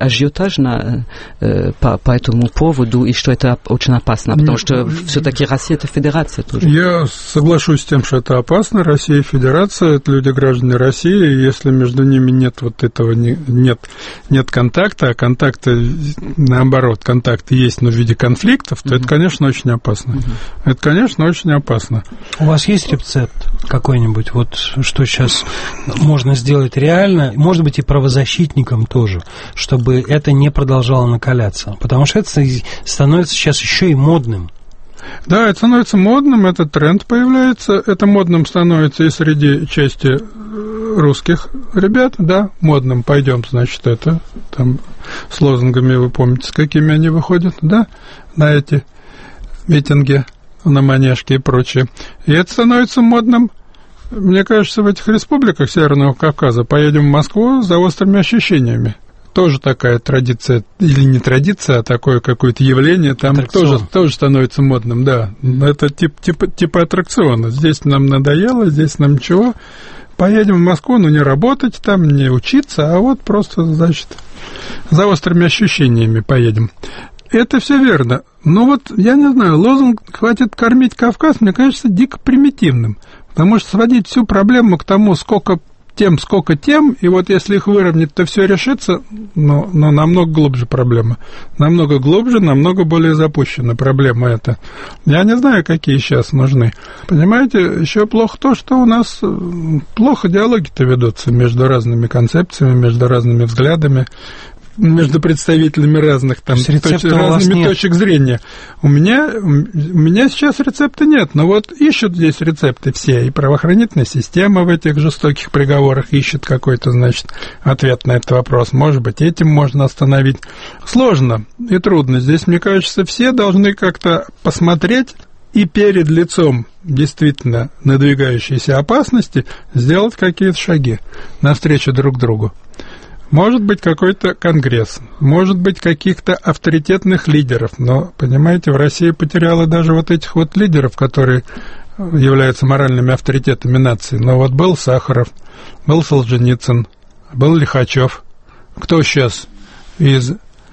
по этому поводу, и что это очень опасно, потому что все-таки Россия – это федерация тоже. Я соглашусь с тем, что это опасно. Россия и Федерация – это люди, граждане России, и если между ними нет вот этого, нет контакта, а контакты, наоборот, контакты есть, но в виде конфликтов, то это, конечно, очень опасно. Это, конечно, очень опасно. У вас есть рецепт какой-нибудь, вот что сейчас можно сделать реально, может быть, и правозащитникам тоже, чтобы это не продолжало накаляться? Потому что это становится сейчас еще и модным. Да, это становится модным, этот тренд появляется. Это модным становится и среди части русских ребят, да, модным. Пойдем, значит, это там с лозунгами, вы помните, с какими они выходят, да, на эти митинги, на Манежке и прочее. И это становится модным. Мне кажется, в этих республиках Северного Кавказа поедем в Москву за острыми ощущениями. Тоже такая традиция, или не традиция, а такое какое-то явление, там тоже становится модным, да. Это типа аттракциона. Здесь нам надоело, здесь нам ничего. Поедем в Москву, но не работать там, не учиться, а вот просто, значит, за острыми ощущениями поедем. Это все верно. Но вот, я не знаю, лозунг «Хватит кормить Кавказ», мне кажется, дико примитивным. Потому что сводить всю проблему к тому, сколько тем, и вот если их выровнять, то все решится, но намного глубже проблема. Намного глубже, намного более запущена проблема эта. Я не знаю, какие сейчас нужны. Понимаете, еще плохо то, что у нас плохо диалоги-то ведутся между разными концепциями, между разными взглядами, между представителями разных там разными точек зрения. У меня сейчас рецепта нет, но вот ищут здесь рецепты все, и правоохранительная система в этих жестоких приговорах ищет какой-то, значит, ответ на этот вопрос. Может быть, этим можно остановить. Сложно и трудно. Здесь, мне кажется, все должны как-то посмотреть и перед лицом действительно надвигающейся опасности сделать какие-то шаги навстречу друг другу. Может быть, какой-то конгресс, может быть, каких-то авторитетных лидеров, но, понимаете, в России потеряла даже вот этих вот лидеров, которые являются моральными авторитетами нации. Но вот был Сахаров, был Солженицын, был Лихачев. Кто сейчас из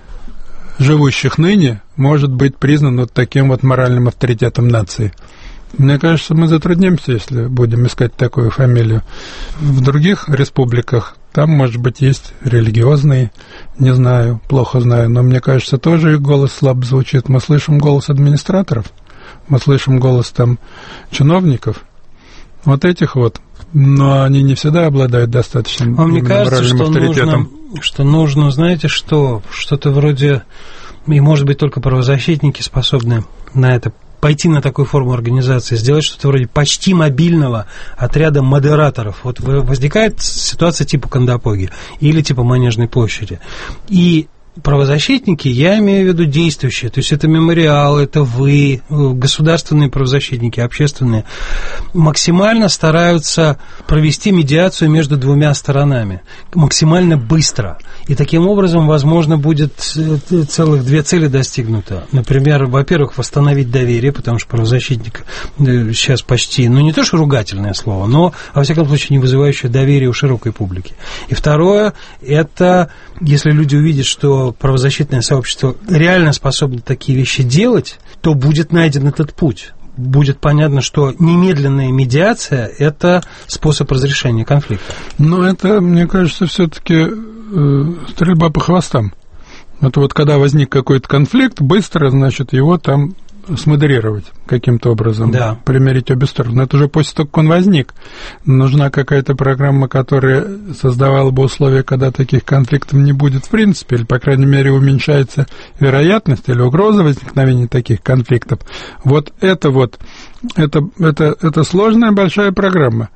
живущих ныне может быть признан вот таким вот моральным авторитетом нации? Мне кажется, мы затруднимся, если будем искать такую фамилию. В других республиках там, может быть, есть религиозные, не знаю, плохо знаю, но мне кажется, тоже их голос слабо звучит. Мы слышим голос администраторов, мы слышим голос там чиновников, вот этих вот, но они не всегда обладают достаточным моральным авторитетом. Что нужно, знаете, что-то вроде, и, может быть, только правозащитники способны на это пойти на такую форму организации, сделать что-то вроде почти мобильного отряда модераторов. Вот возникает ситуация типа Кандапоги или типа Манежной площади. И правозащитники, я имею в виду действующие, то есть это мемориал, это вы, государственные правозащитники, общественные, максимально стараются провести медиацию между двумя сторонами, максимально быстро. И таким образом, возможно, будет целых две цели достигнуто. Например, во-первых, восстановить доверие, потому что правозащитник сейчас почти, не то что ругательное слово, но, во всяком случае, не вызывающее доверие у широкой публики. И второе, это если люди увидят, что правозащитное сообщество реально способно такие вещи делать, то будет найден этот путь. Будет понятно, что немедленная медиация – это способ разрешения конфликта. Но это, мне кажется, все-таки стрельба по хвостам. Это вот когда возник какой-то конфликт, быстро, значит, его там смодерировать каким-то образом, да. Примирить обе стороны. Это уже после того, как он возник. Нужна какая-то программа, которая создавала бы условия, когда таких конфликтов не будет в принципе, или, по крайней мере, уменьшается вероятность или угроза возникновения таких конфликтов. Это сложная большая программа.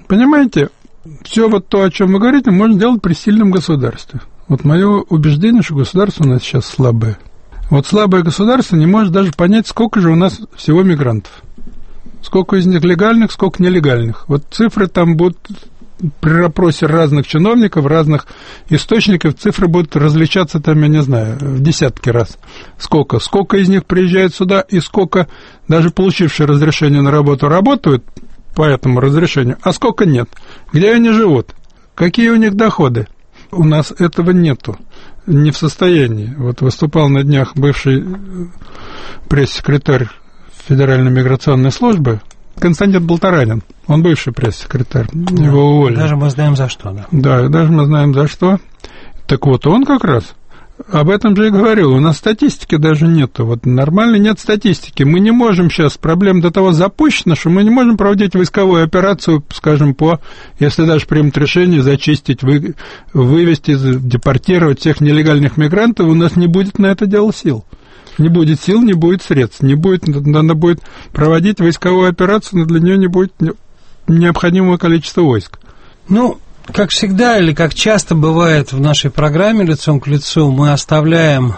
Понимаете, все вот то, о чем вы говорите, можно делать при сильном государстве. Вот мое убеждение, что государство у нас сейчас слабое. Вот слабое государство не может даже понять, сколько же у нас всего мигрантов. Сколько из них легальных, сколько нелегальных. Вот цифры там будут при опросе разных чиновников, разных источников, цифры будут различаться там, я не знаю, в десятки раз. Сколько из них приезжает сюда и сколько, даже получившие разрешение на работу, работают по этому разрешению, а сколько нет. Где они живут? Какие у них доходы? У нас этого нету. Не в состоянии. Вот выступал на днях бывший пресс-секретарь Федеральной миграционной службы Константин Болторанин. Он бывший пресс-секретарь. Да, его уволили. Даже мы знаем за что, да. Да, даже мы знаем за что. Так вот, он как раз об этом же и говорил. У нас статистики даже нету. Вот нормально нет статистики. Мы не можем сейчас, проблема до того запущена, что мы не можем проводить войсковую операцию, скажем, если даже примут решение зачистить, вывести, депортировать всех нелегальных мигрантов, у нас не будет на это дело сил. Не будет сил, не будет средств. Надо будет проводить войсковую операцию, но для нее не будет необходимого количества войск. Ну, как всегда или как часто бывает в нашей программе «Лицом к лицу», мы оставляем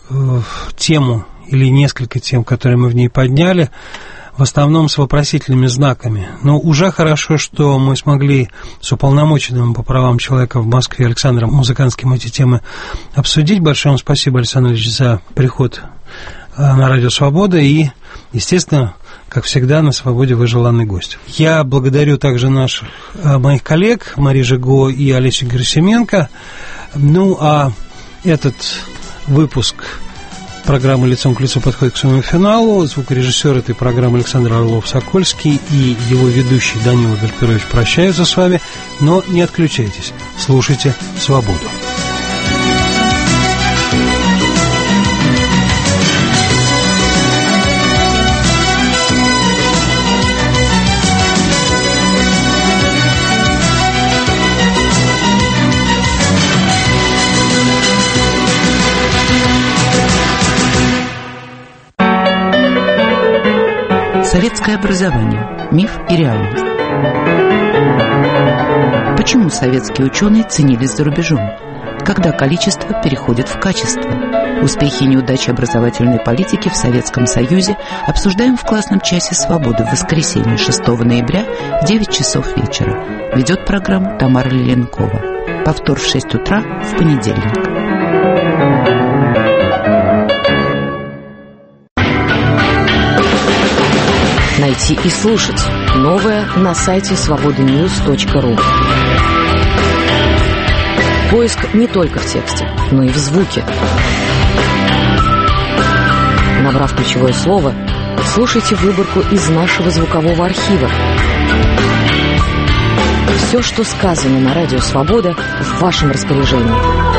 тему или несколько тем, которые мы в ней подняли, в основном с вопросительными знаками. Но уже хорошо, что мы смогли с уполномоченным по правам человека в Москве Александром Музыканским эти темы обсудить. Большое вам спасибо, Александр Ильич, за приход на Радио Свобода и, естественно, как всегда, на «Свободе» вы желанный гость. Я благодарю также моих коллег Марии Жиго и Олесю Герасименко. Ну, а этот выпуск программы «Лицом к лицу» подходит к своему финалу. Звукорежиссер этой программы Александр Орлов-Сокольский и его ведущий Данила Гальперович прощаются с вами, но не отключайтесь. Слушайте «Свободу». Советское образование. Миф и реальность. Почему советские ученые ценились за рубежом? Когда количество переходит в качество? Успехи и неудачи образовательной политики в Советском Союзе обсуждаем в классном часе «Свободы» в воскресенье 6 ноября в 9 часов вечера. Ведет программу Тамара Лиленкова. Повтор в 6 утра в понедельник. Найти и слушать новое на сайте свободаnews.ru. Поиск не только в тексте, но и в звуке. Набрав ключевое слово, слушайте выборку из нашего звукового архива. Все, что сказано на Радио Свобода, в вашем распоряжении.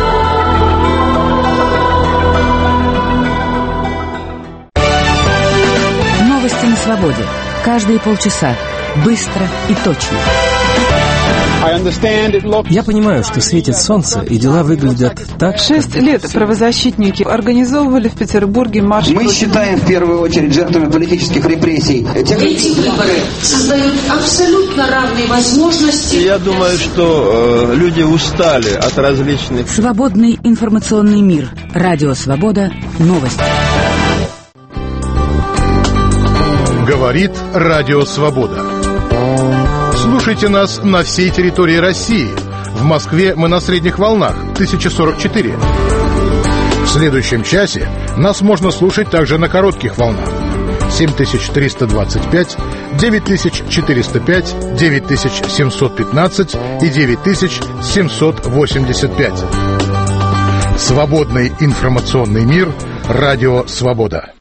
Новости на Свободе. Каждые полчаса. Быстро и точно. Я понимаю, что светит солнце, и дела выглядят так... 6 лет правозащитники организовывали в Петербурге марш... Мы считаем в первую очередь жертвами политических репрессий. Эти выборы создают абсолютно равные возможности. Я думаю, что люди устали от различных... Свободный информационный мир. Радио Свобода. Новости. Говорит Радио Свобода. Слушайте нас на всей территории России. В Москве мы на средних волнах 1044. В следующем часе нас можно слушать также на коротких волнах 7325, 9405, 9715 и 9785. Свободный информационный мир. Радио Свобода.